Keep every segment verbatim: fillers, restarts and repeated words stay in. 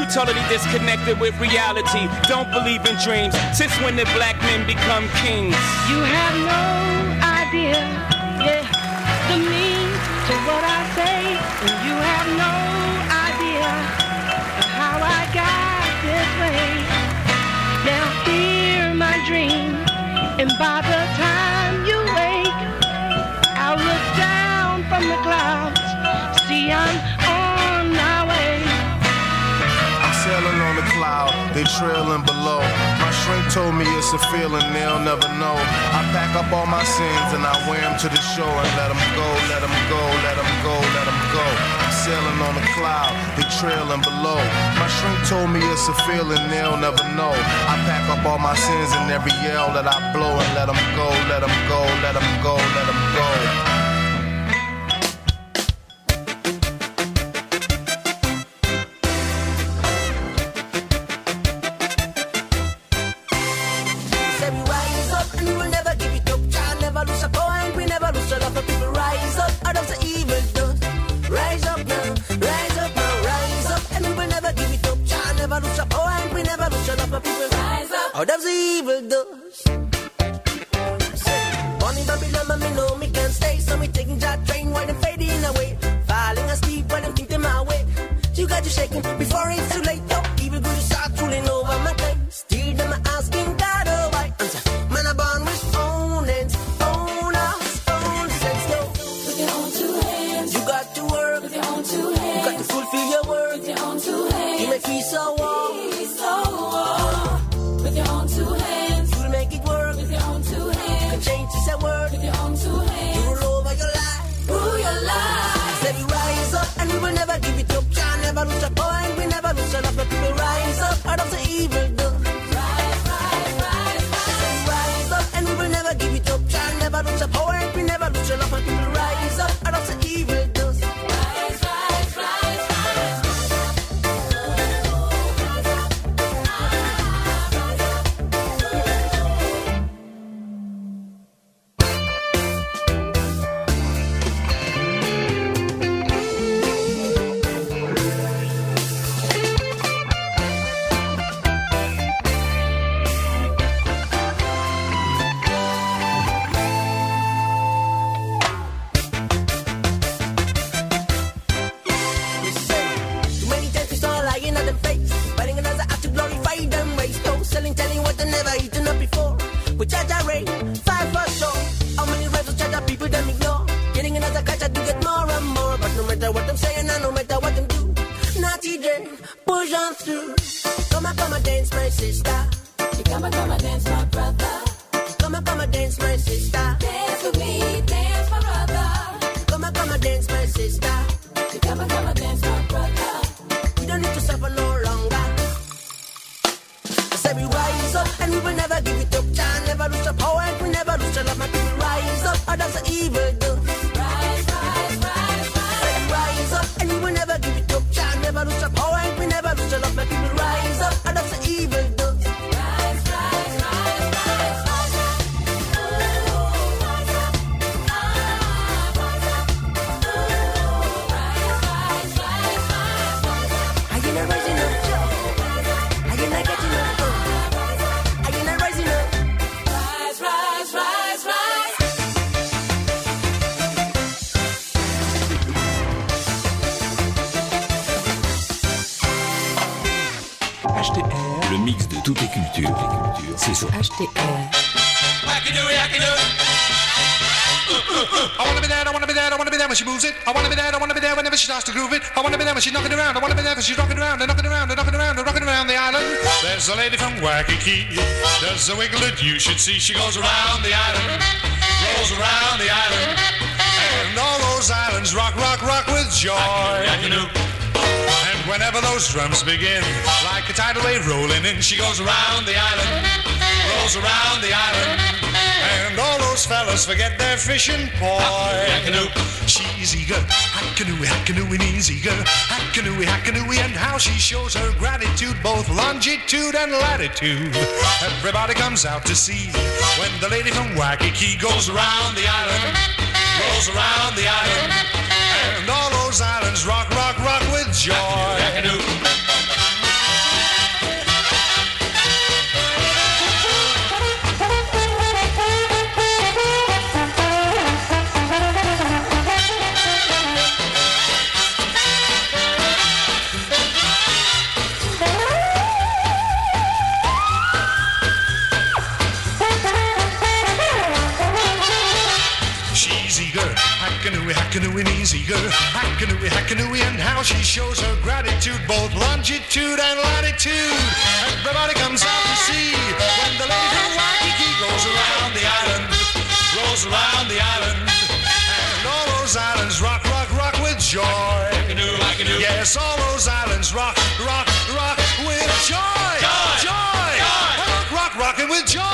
totally disconnected with reality. Don't believe in dreams. Since when did black men become kings? You have no idea, yeah, the meaning to what I say. And you have no idea how I got this way. Now hear my dream, and by the time you wake, I'll look down from the clouds, see I'm on my way. I'm sailing on the cloud, they trailing below. My shrink told me it's a feeling they'll never know. I pack up all my sins and I wear them to the shore and let them go, let them go, let them go, let them go. I'm sailing on the cloud, they trailing below. My shrink told me it's a feeling they'll never know. I pack up all my sins and every yell that I blow and let them go, let them go, let them go, let them go. Out of the evil doors. Bonnie Babylon, but me know me can't stay. So me taking that train while I'm fading away. Falling asleep while I'm thinking my way. You got you shaking before it's too late. Yo, evil good start ruling over my claim. Still them asking God oh why. Answer, man I born with own hands, own house, own sense. Yo, with your own two hands. You got to work with your own two hands. You got to fulfill your work with your own two hands. You make me so warm, so warm. With your own two hands, you'll make it work. With your own two hands, you can change this word. With your own two hands, you rule over your life, rule your life. Say we rise up and we will never give it up. Can't never lose a point, we never lose a lot. But people rise up out of the evil door. Rise, rise, rise, rise. Say we rise up and we will never give it up. Can't never lose a point, we never lose a lot. But people rise up out of the evil door. Rise, rise, rise, rise. H T R, le mix de toutes les cultures. C'est sur H T R. I wanna be there, I wanna be there, I wanna be there when she moves it. I wanna be there, I wanna be there whenever she starts to groove it. I wanna be there when she's knocking around. I wanna be there when she's rocking around and knocking around and knocking around and rocking around the island. There's a lady from Waikiki, does a wiggle that you should see. She goes around the island, rolls around the island, and all those islands rock, rock, rock with joy. And whenever those drums begin, like a tidal wave rolling in, she goes around the island, rolls around the island, and all those fellas forget their fishing poi. She's eager, hackanooey, hackanooey, knees eager, hackanooey, hackanooey, and how she shows her gratitude, both longitude and latitude. Everybody comes out to see when the lady from Waikiki goes around the island, rolls around the island, and all those islands rock, rock, rock with joy. Hackanooey easy girl, Hackanooey, Hackanooey, and how she shows her gratitude, both longitude and latitude. Everybody comes out to see when the lady from Waikiki goes around the island, rolls around the island, and all those islands rock, rock, rock with joy. Hackanoo, Hackanoo. Yes, all those islands rock, rock, rock with joy. Joy, joy, joy. Rock, rock, rockin' with joy.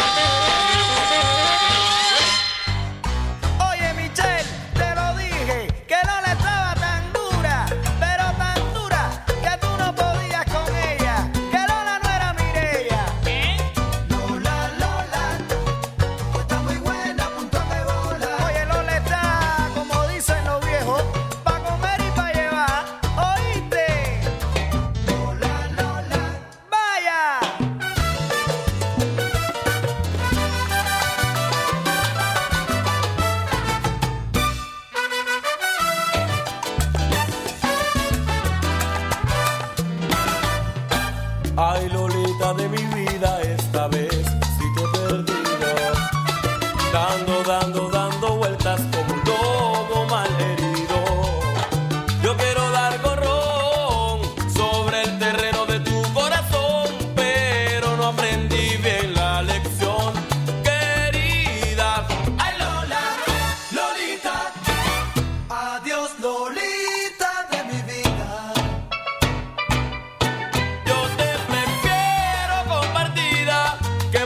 Ay, Lolita de mi vida, esta vez sí te he perdido. Dando, dando, dando vueltas como un lobo malherido. Yo quiero dar corrón sobre el terreno de tu corazón, pero no aprendí bien la lección, querida. Ay, Lola, Lolita, adiós, Lolita de mi vida. Yo te prefiero compartida que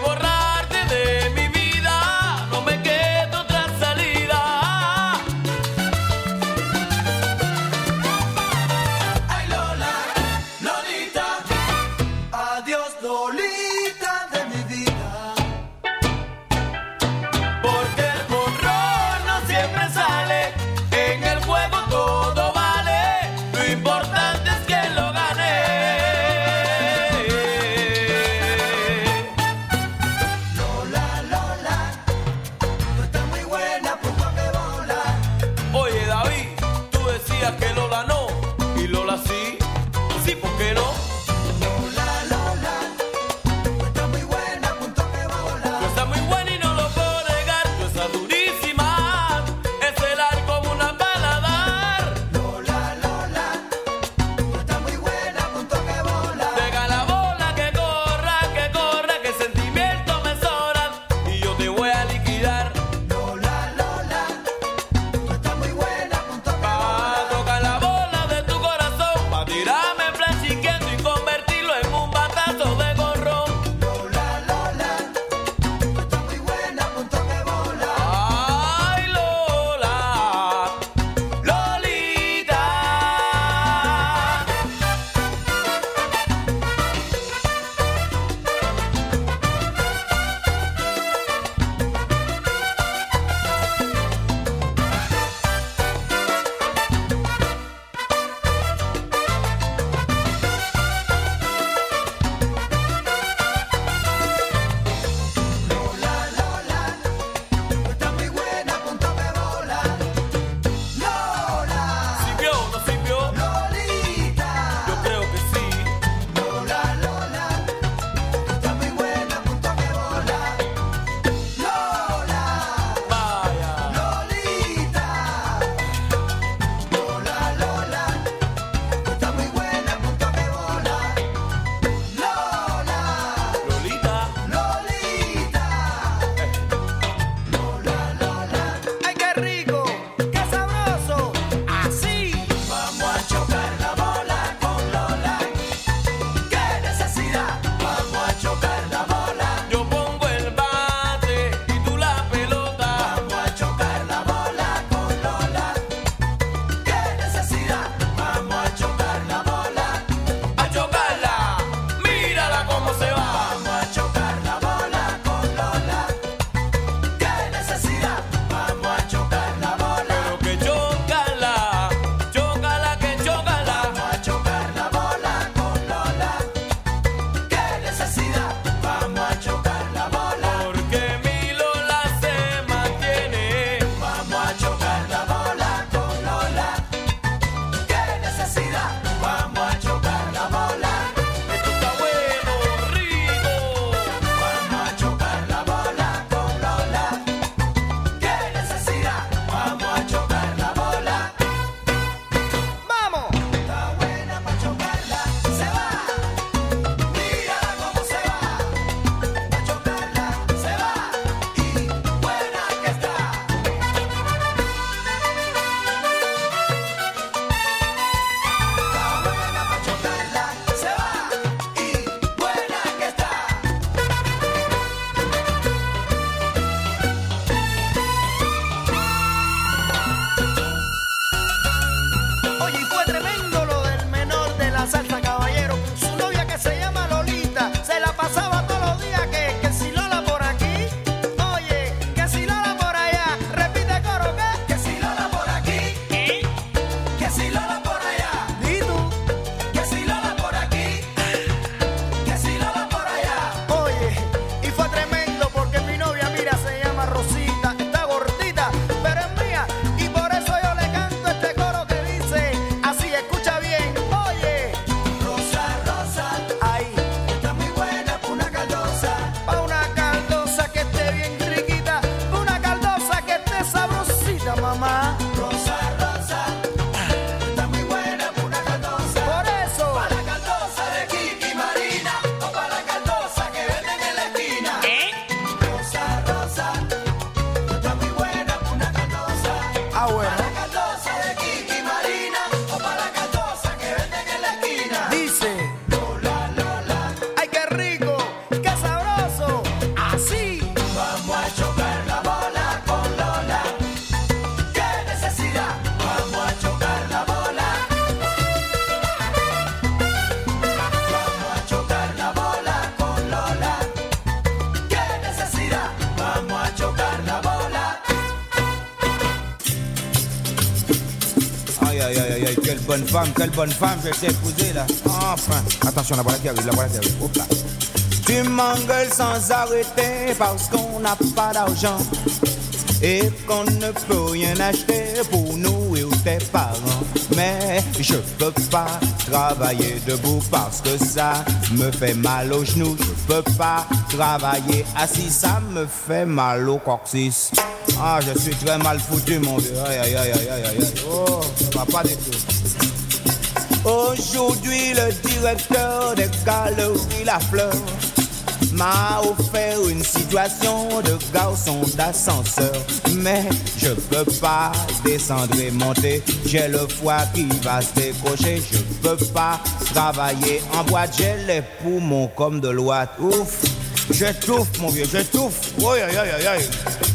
bonne femme, quelle bonne femme je t'ai épousée là. Enfin, attention, la voilà qui arrive, la voilà qui arrive. Hop là. Tu m'engueules sans arrêter parce qu'on n'a pas d'argent et qu'on ne peut rien acheter pour nous et ou tes parents. Mais je peux pas travailler debout parce que ça me fait mal aux genoux. Je peux pas travailler assis, ça me fait mal au coccyx. Ah, je suis très mal foutu, mon vieux. Aïe, aïe, aïe, aïe, aïe, aïe. Oh, ça va pas du tout. Aujourd'hui, le directeur des galeries La Fleur m'a offert une situation de garçon d'ascenseur. Mais je peux pas descendre et monter, j'ai le foie qui va se décrocher. Je peux pas travailler en boîte, j'ai les poumons comme de l'ouate. Ouf, j'étouffe mon vieux, j'étouffe. Aïe, aïe, aïe, aïe.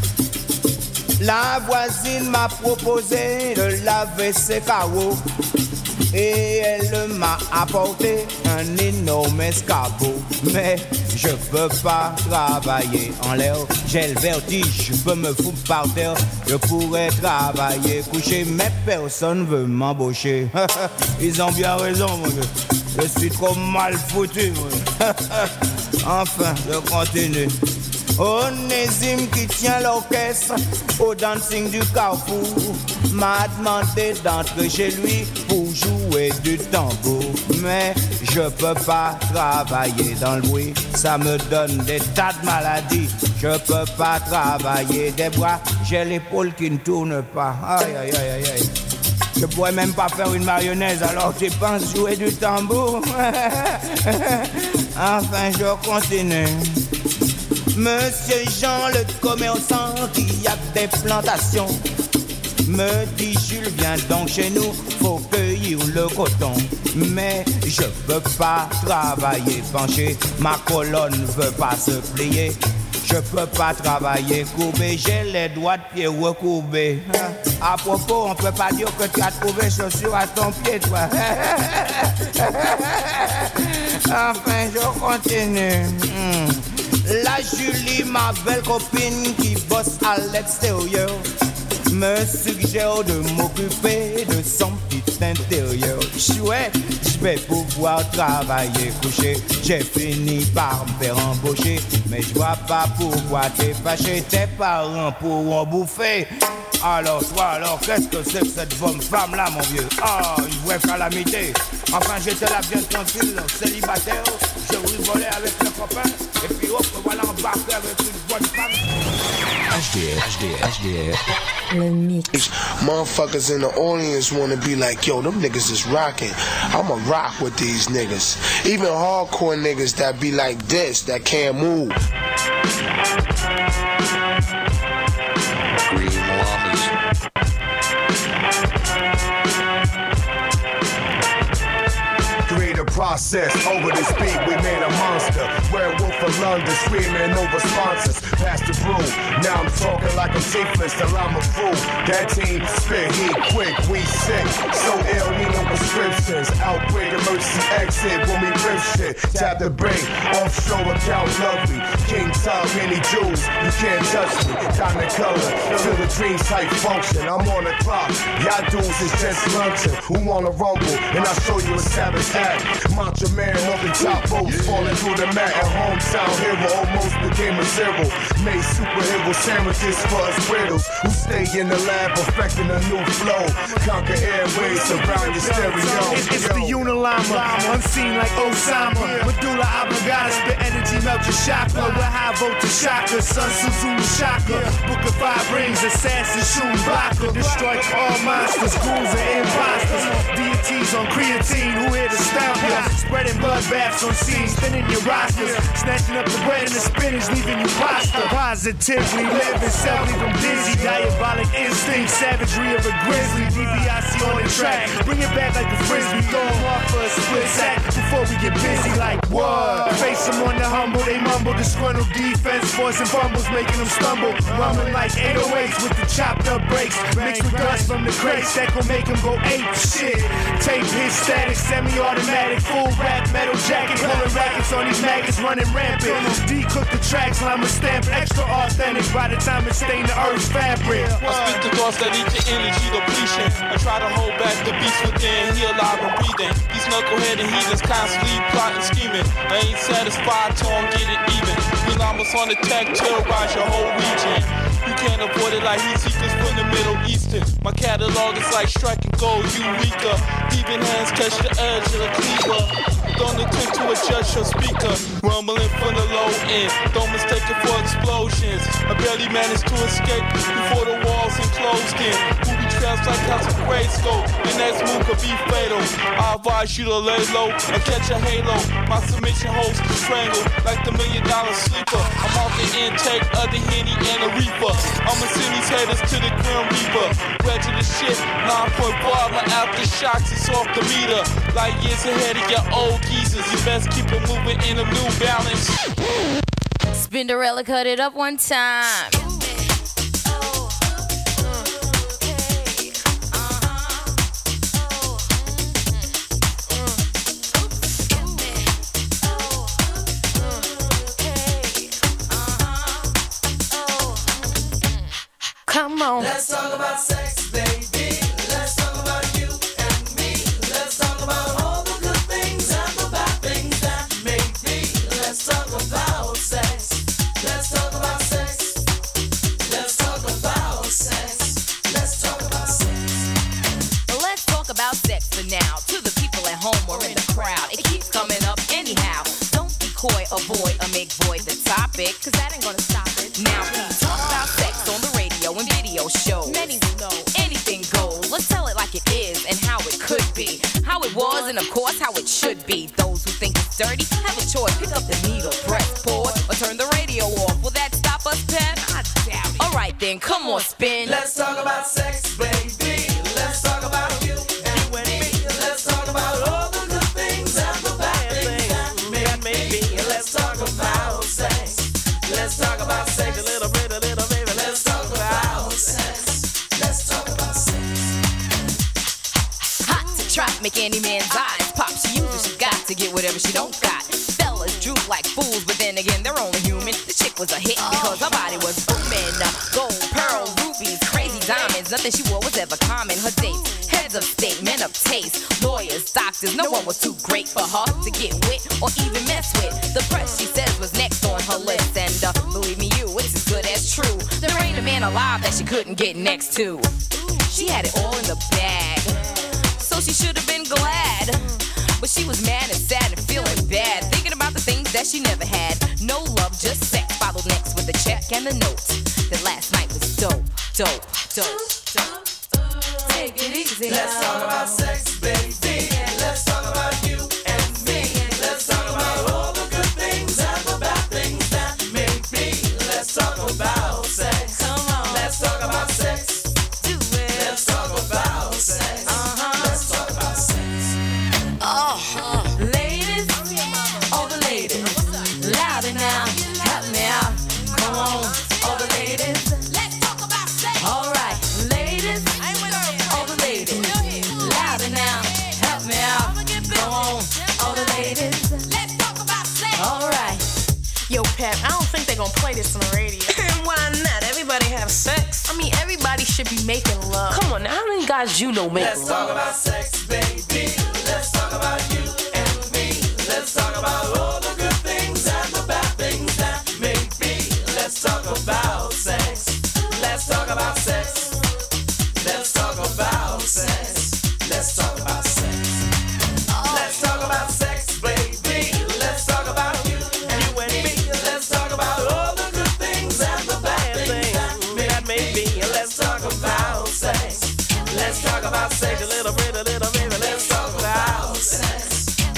La voisine m'a proposé de laver ses carreaux et elle m'a apporté un énorme escabeau. Mais je peux pas travailler en l'air, j'ai le vertige, je peux me foutre par terre. Je pourrais travailler couché, mais personne veut m'embaucher. Ils ont bien raison, mon gars. Je suis trop mal foutu, mon gars. Enfin, je continue. Onésime qui tient l'orchestre au dancing du Carrefour m'a demandé d'entrer chez lui pour jouer du tambour. Mais je peux pas travailler dans le bruit, ça me donne des tas de maladies. Je peux pas travailler des bras, j'ai l'épaule qui ne tourne pas. Aïe aïe aïe aïe aïe. Je pourrais même pas faire une mayonnaise, alors tu penses jouer du tambour? Enfin je continue. Monsieur Jean le commerçant qui a des plantations me dit Jules viens donc chez nous, faut cueillir le coton. Mais je peux pas travailler penché, ma colonne veut pas se plier. Je peux pas travailler courbé, j'ai les doigts de pied recourbés. À propos, on peut pas dire que tu as trouvé chaussures à ton pied, toi. Enfin, je continue. Hmm. La Julie, ma belle copine qui bosse à l'extérieur, me suggère de m'occuper de son petit intérieur. Chouette, je vais pouvoir travailler couché. J'ai fini par me faire embaucher, mais je vois pas pourquoi t'es fâché. Tes parents pourront bouffer. Alors toi, alors qu'est-ce que c'est que cette bonne femme-là, mon vieux? Ah, une vraie calamité. Enfin, j'étais là bien tranquille, célibataire. Je rigolais avec le copain. Et puis hop, voilà embarqué avec une bonne femme. H D R, H D R, H D R. Le mix. Motherfuckers in the audience wanna be like, yo, them niggas is rocking. I'ma rock with these niggas. Even hardcore niggas that be like this, that can't move. Green Llamas. Create a process over this beat, we made a monster. Werewolf of London, screaming over sponsors. Pass the brew, now I'm talking like I'm toothless till I'm a fool. That team spit heat quick, we sick. So ill, need no prescriptions. Outbreak, emergency exit when we rip shit. Tap the break, offshore account lovely. King Tom, many jewels, you can't touch me. Diamond color, till the dreams type function. I'm on the clock, y'all dudes is just lunching. Who wanna rumble? And I'll show you a savage act. Macho man on the top boats, falling through the mat. A hometown hero almost became a zero. Made superhero sandwiches for us widows who stay in the lab perfecting a new flow. Conquer airways around your stereo. It's, it's the Unilama, unseen like Osama. Medulla oblongata, spit energy, melt your chakra. With high voltage shocker, Sun Suzuki shocker. Book of five rings, assassin, shooting blocker. Destroy all monsters, ghouls and imposters. Deities on creatine, who here to stop ya? Spreading bloodbaths on scenes, spinning your rosters. Snatching up the bread and the spinach, leaving you pasta. Positively living, self leave them dizzy. Diabolic instinct, savagery of a grizzly. D B I C on the track, bring it back like a frisbee. Throw them off for a split sack before we get busy like what? Face them on the home rumble, they mumble. Disgruntled defense, forcing fumbles, making them stumble. Rumbling like eight oh eights with the chopped up brakes. Mixed with dust from the crates that gon' make them go ape shit. Tape his static, semi-automatic, full rap, metal jacket. Pulling rackets on these maggots, running rampant. D-cook the tracks, lime a stamp, extra authentic. By the time it stain the earth's fabric. I speak the thoughts that eat your energy depletion. I try to hold back the beast within, he alive and breathing. These knuckleheaded heathens constantly plotting, scheming. I ain't satisfied till I'm getting even. When I'm on the tech, terrorize your whole region. You can't avoid it like heat seekers from the Middle Eastern. My catalog is like striking gold, you weaker. Even hands catch the edge of the cleaver. Don't attempt to adjust your speaker. Rumbling from the low end, don't mistake it for explosions. I barely managed to escape before the walls enclosed in. Movie trails like House of Grayskull. Your next move could be fatal. I advise you to lay low and catch a halo. My submission holds to strangle like the million dollar sleeper. I'm off the intake of the Henny and the Reaper. I'ma send these haters to the Grim Reaper. Prejudice shit, nine point five, my aftershocks is off the meter. Like years ahead of your old geezers. You best keep it moving in a New Balance. Spinderella cut it up one time. Come on. Let's talk about sex, baby. Let's talk about you and me. Let's talk about all the good things and the bad things that may be. Let's talk about sex. Let's talk about sex. Let's talk about sex. Let's talk about sex. Let's talk about sex for now. To the people at home or in the crowd, it keeps coming up anyhow. Don't be coy, avoid, or make void the topic, cause that ain't gonna stop it. Now please talk about sex on the radio and video shows. Many will know anything goes. Let's tell it like it is and how it could be, how it was, and of course how it should be. Those who think it's dirty have a choice. Pick up the needle, press pause, or turn the radio off. Will that stop us, Pep? I doubt it. All right then, come on, spin. Let's talk about sex, baby. Let's talk about you and me. Let's talk about all the good things and the bad things that may be. Let's talk about sex. Let's talk about sex. A little bit, a little baby. Let's talk about sex. Let's talk about sex. Hot to trap, make any man's eyes pop. She uses, she got to get whatever she don't got. Fellas droop like fools, but then again, they're only human. The chick was a hit because her body was booming. Gold, pearl, rubies, crazy diamonds. Nothing she wore was ever common. Her dates, heads of state, men of taste, lawyers, doctors. No one was too great for her to get with or even mess with. The press, she says, was next on her list. And uh, believe me, you, it's as good as true. There ain't a man alive that she couldn't get next to. She had it all in the bag, so she should have been glad. But she was mad and sad and feeling bad, thinking about the things that she never had. No love, just sex. Followed next with a check and the note that last night was dope, dope, dope, dope. Take it easy. Let's talk about sex, baby. Let's talk about you and me. Let's talk about all the good things and the bad things that may be. Let's talk about sex. Come on. Let's talk about sex. Do it. Let's talk about sex. Uh-huh. Let's talk about sex. Oh, ladies, all the ladies, louder now, help me out. Come on, all the ladies, let's talk about sex. All right, ladies, all the ladies, louder now, help me out. Come on, all the ladies, let's talk about sex. All right. Yo, Pep, I don't think they're gonna play this on the radio. Why not? Everybody have sex. I mean, everybody should be making love. Come on, now, how many guys you know make Let's love? talk about sex, baby. Let's talk about you and me. Let's talk about all the good things and the bad things that may be. Let's talk about sex. Let's talk about sex. Let's talk about sex. Let's talk about sex. Let's talk about sex, baby. Let's talk about you and me. Let's talk about all the good things and the bad things that may be. Let's talk about sex. Let's talk about sex. A little bit, a little baby. Let's talk about sex.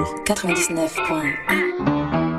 Culture quatre-vingt-dix-neuf point un.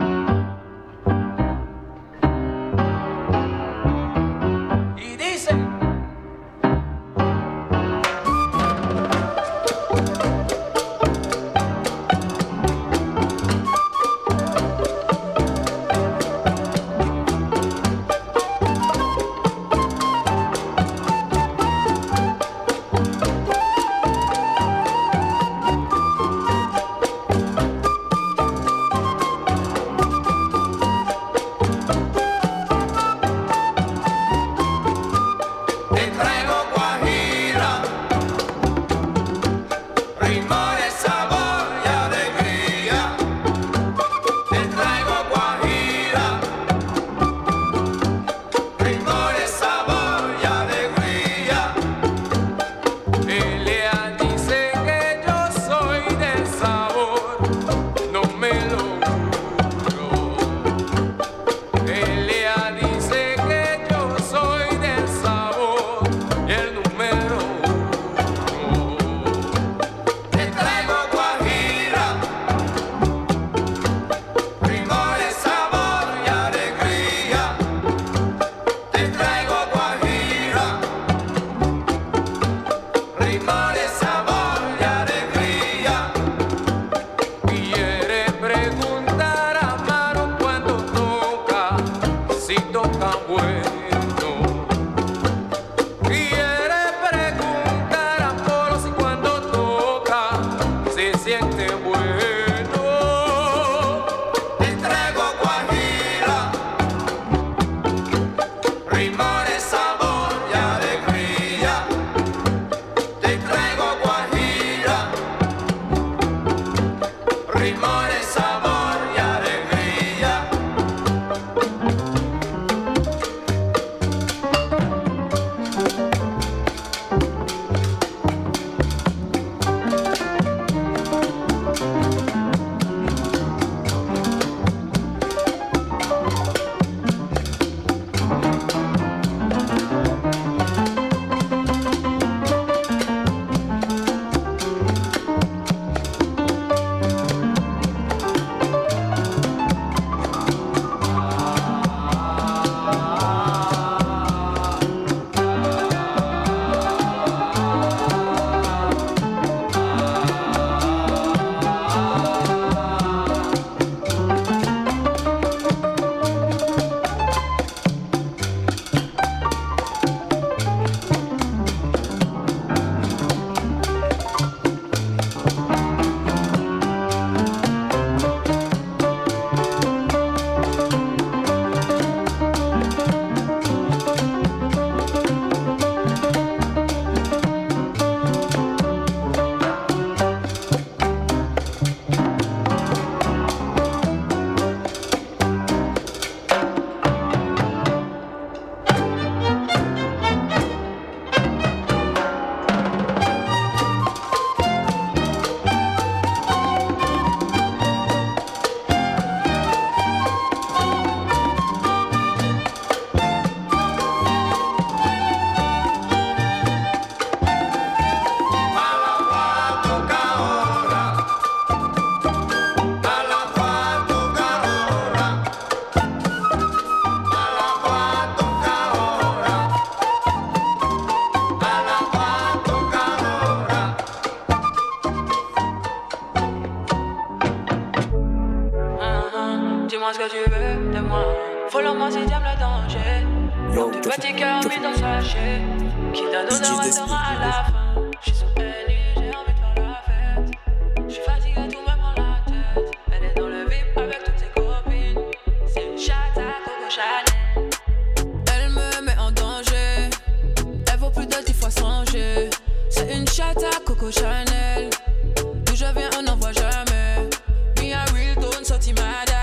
Dis-moi ce que tu veux de moi. Follow-moi si t'aimes le danger. Yo, du petit cœur mis dans le sachet qui donne odeur restera à la fin. J'suis sous N U, j'ai envie de faire la fête. J'suis fatigué, tout me prend la tête. Elle est dans le V I P avec toutes ses copines. C'est une chatte à Coco Chanel. Elle me met en danger. Elle vaut plus de dix fois changer. C'est une chatte à Coco Chanel. D'où je viens, on n'en voit jamais. Me a real tone, sorti mada.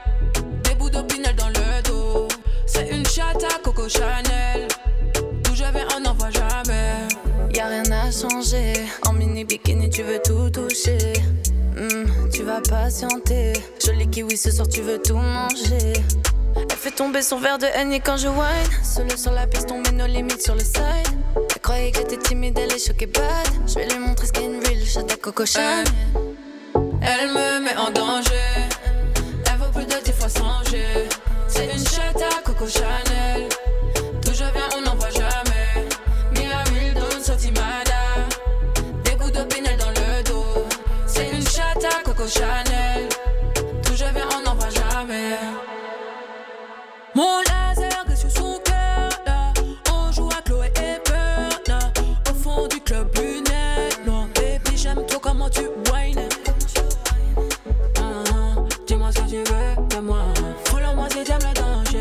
Des bouts d'opinel dans le dos. C'est une chatte à Coco Chanel. D'où je viens, on n'en voit jamais. Y'a rien à changer. En mini bikini, tu veux tout toucher. Mmh, tu vas patienter. Joli kiwi, ce soir, tu veux tout manger. Elle fait tomber son verre de Henny quand je whine. Seule sur la piste, on met nos limites sur le side. Elle croyait que j'étais timide, elle est choquée bad. Je vais lui montrer ce qu'est une real chatte à Coco Chanel. Elle me met en danger. Elle vaut plus de dix fois changer. C'est une chatte à Coco Chanel. D'où je viens, on n'en voit jamais. Mia Wildon, Sotimada. Des coups de pinel dans le dos. C'est une chatte à Coco Chanel. D'où je viens, on n'en voit jamais. Mon